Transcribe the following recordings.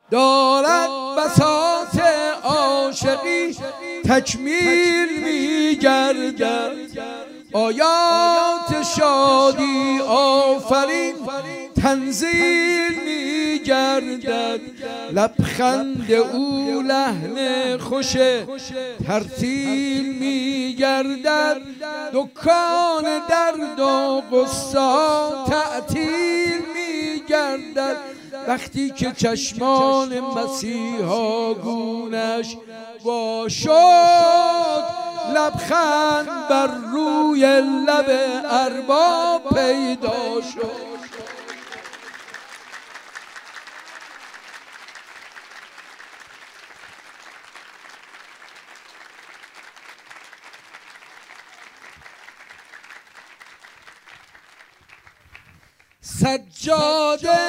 دارد بساط عاشقی تکمیل می‌گردد، آیات شادی آفرین تنزیل می‌گردد. لبخند او لحن خوش ترتیل می‌گردد، دکان درد و غصه تعطیل می‌گردد. وقتی که چشمان مسیحا گونش وا شد، لبخند بر روی لب ارباب پیدا شد. سجاده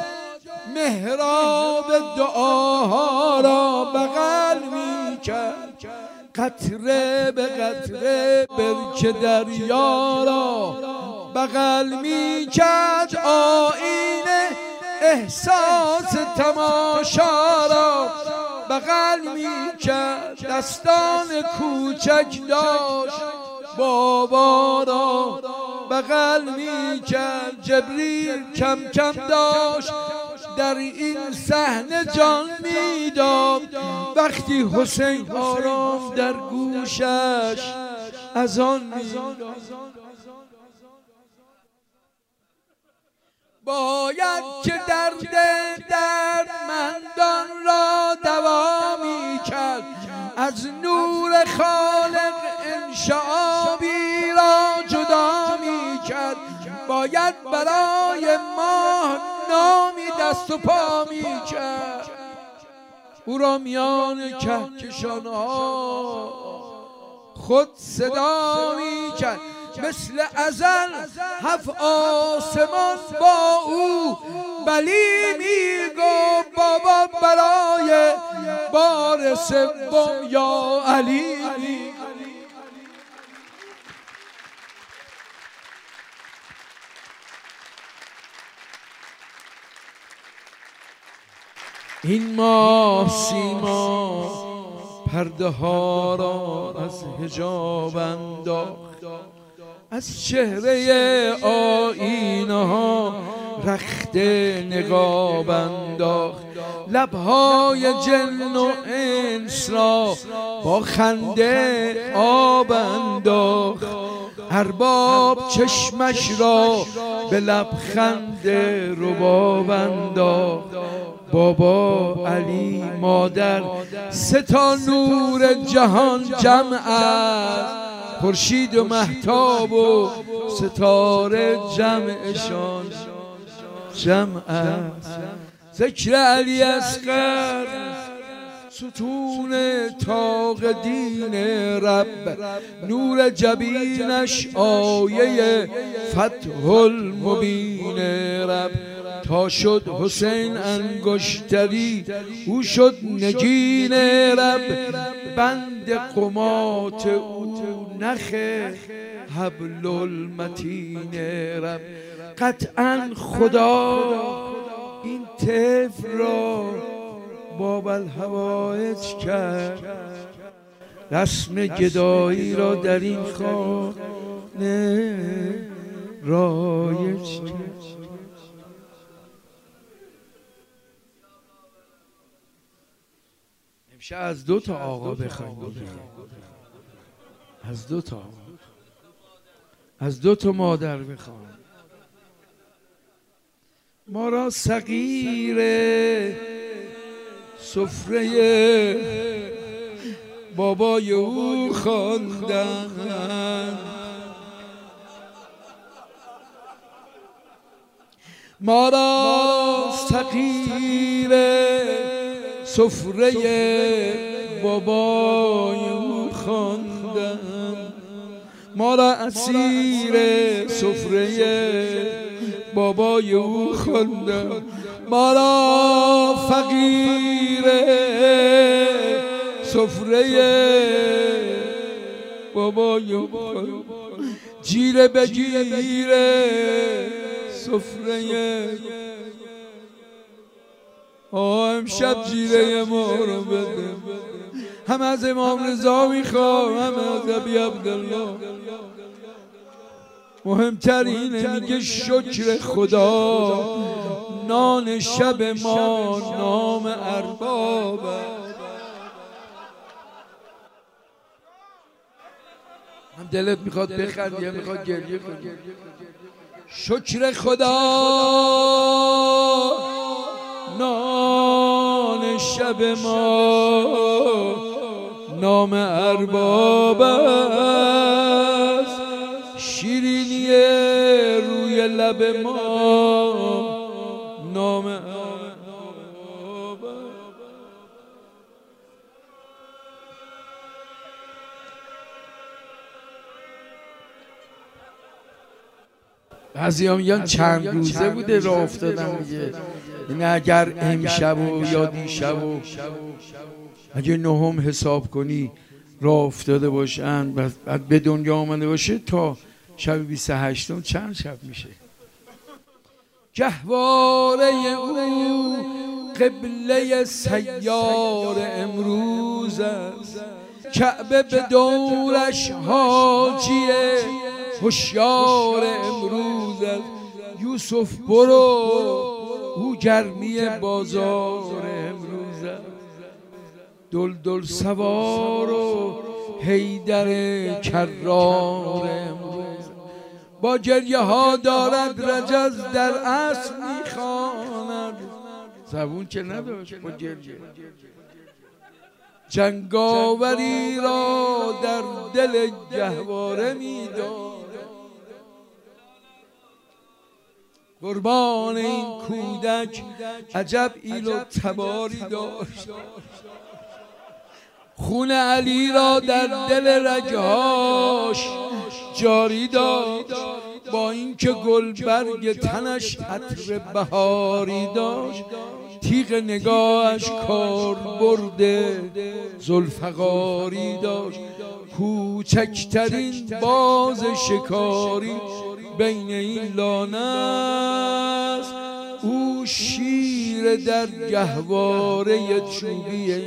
محراب دعاها را بغل می‌کرد، قطره به قطره برکه دریا را بغل می‌کرد، آیینه احساس تماشا را بغل می‌کرد. دستان کوچک داشت بابا را بغل می‌کرد، جبریل کم کم داشت در این صحنه جان میداد. وقتی حسین آرام در گوشش اذان میداد، باید که درد دردمندان را دوا میکرد، از نور خالق انشعابی را جدا میکرد. باید برای ماه نامی دست و پا میکرد، او را میان کهکشانها خود صدا میکرد. مثل ازل 7 آسمان با او بلی میگفت، بابا برای بار سوم یا علی. این ماه سیما پرده ها را از حجاب انداخت، از چهره آینه ها رخت نقاب انداخت. لبهای جن و انس را با خنده آب انداخت، ارباب چشمش را به لبخند رباب انداخت. بابا علی مادر 3 تا نور جهان جمع است، خورشید و مهتاب و ستاره جمعشان جمع است. ذکر علی اصغر ستون طاق دین رب، نور جبینش آیه فتح المبین رب. تا شد حسین انگشتری او شد نگین رب، بند قمات او نخ حبل المتین رب. قطعا خدا این طفل را باب الحوائج کرد، رسم گدایی را در این خانه رایج کرد. امشب از 2 تا آقا بخوایم، از 2 تا آقا، از 2 تا مادر بخوایم. ما را صغیر سفره بابای او خواندند، ما را صغیر سفره بابای او خواندند، ما را اسیر سفره بابای او خواندند، ما را فقیر سفره بابای او خواندند، جیره بگیره سفره امشب جیره ما رو بده. هم از امام رضا میخوام هم از ابی عبدالله. مهمترینه میگه شکر خدا نان شب ما نام ارباب. هم دلت میخواد بخندی یا میخواد گریه کنی؟ شکر خدا نان شب ما نام ارباب است. شیرینی روی لب ما نام ارباب است. بعضی هم میگن چند روزه بوده راه افتادن دیگه. این اگر امشب و یا دیشب و اگه نهم حساب کنی راه افتاده باشن بعد به دنیا آمده باشه تا شب 28 چند شب میشه؟ گهواره او قبله سیار امروز است. کعبه به دورش حاجی هوشیار امروز است. یوسف برو او گرمی بازار امروز است. دلدل سوار و حیدر کرار امروز با گریه ها دارد رجز در اصل میخواند. زبون که نداشت با گریه. جنگاوری را در دل گهواره میداد. قربان این کودک عجب ایل و تباری داشت. خون علی را در دل رگهاش جاری داشت. با اینکه گلبرگ تنش عطر بهاری داشت. تیغ نگاهش کار برده ذوالفقاری داشت. کوچکترین باز شکاری بین این لانه است. او شیر در گهواره چوبی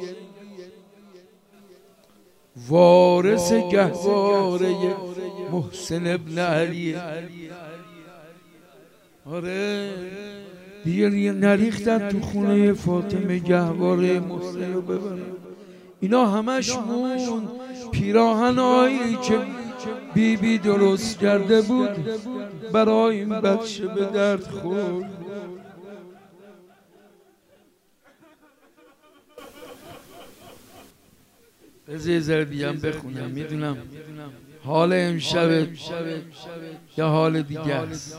وارث گهواره محسن ابن علی. آره دیگه نریختن تو خونه فاطمه گهواره محسن رو ببرن. اینا همش مون پیراهن هایی که بیبی درست کرده بود برای این بچه به درد خورد. بذار ذره دیگه هم بخونم. میدونم حال امشب یا حال دیگه است.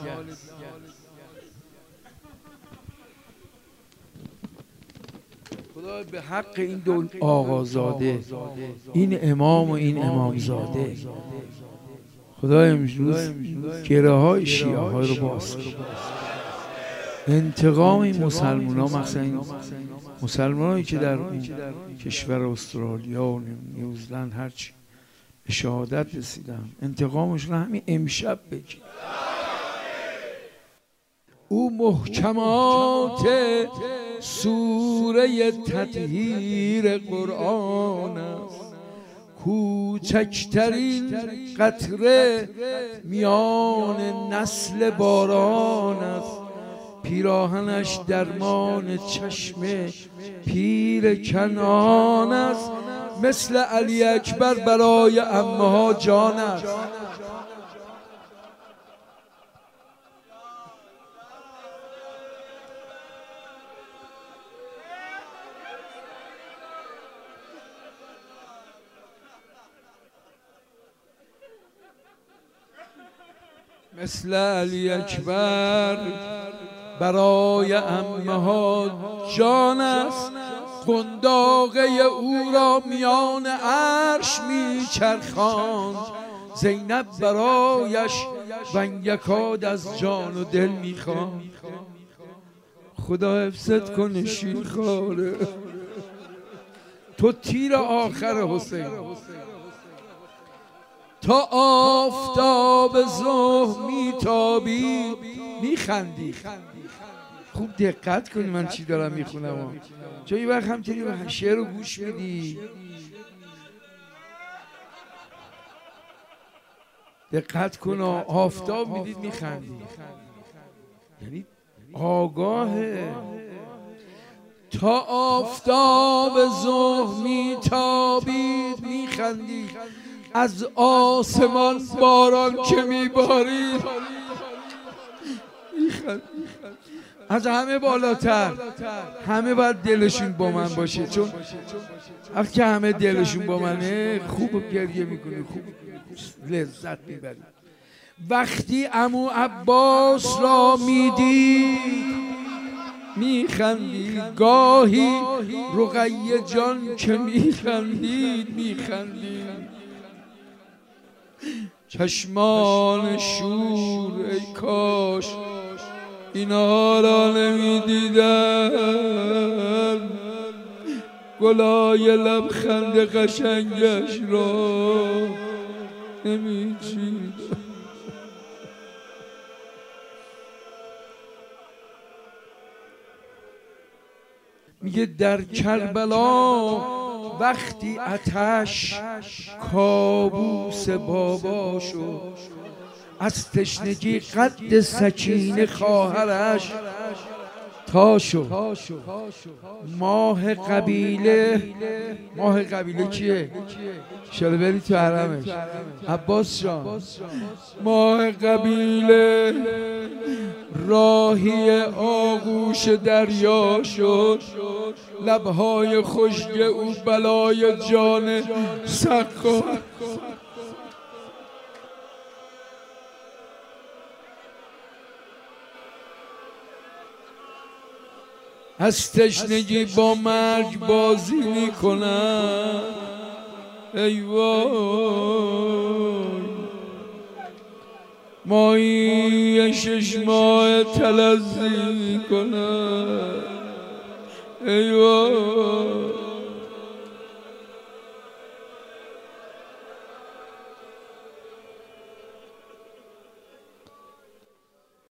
خدا به حق این دو آقازاده، این امام و این امامزاده، خدا امروز گره های شیعه های رو باز کنه. انتقام این مسلمان ها، مثلا این مسلمان هایی که در کشور استرالیا و نیوزلند هرچی به شهادت رسیدن، انتقامش رو همین امشب بگیر. او محکمات سوره تطهیر قرآن است. کوچکترین قطره میان نسل باران است. پیراهنش درمان چشم پیر کنعان است. مثل علی اکبر برای عمه ها جان است. مثل علی اکبر برای عمه ها جان است. قنداقه او را میان عرش میچرخاند. زینب برایش ونگکاد از جان و دل میخواند. خدا حفظت کنه شیرخواره، تو تیر آخر حسین. تا آفتاب ظهر میتابی میخندی. خوب دقت کنی من چی دارم میخونم، چون این وقت همچنین شعر رو گوش میدی دقت کن، آفتاب میدید میخندی، یعنی آگاهه. تا آفتاب ظهر میتابید میخندید، از آسمان باران که میبارید میخندید. از همه بالاتر همه باید دلشون با من باشه، چون وقتی که همه دلشون با منه خوب گریه میکنه، خوب لذت میبری. وقتی عمو عباس را میدید میخندید، گاهی رقیه جان که میخندید میخندید. چشمان شور ای کاش اینا را نمیدیدن، گلای لبخند قشنگش را نمیچیدن. میگه در کربلا وقتی آتش کابوس بابا شد، از تشنگی قد سکینه خواهرش تا شد. ماه قبیله کیه؟ شاید بری تو حرمش عباس جان. ماه قبیله راهی آغوش دریا شد، لبهای خشک او بلای جان سقا. از تشنگی با مرگ بازی میکنن، ای وای مایی 6 ماه تلذی میکنن، ای وای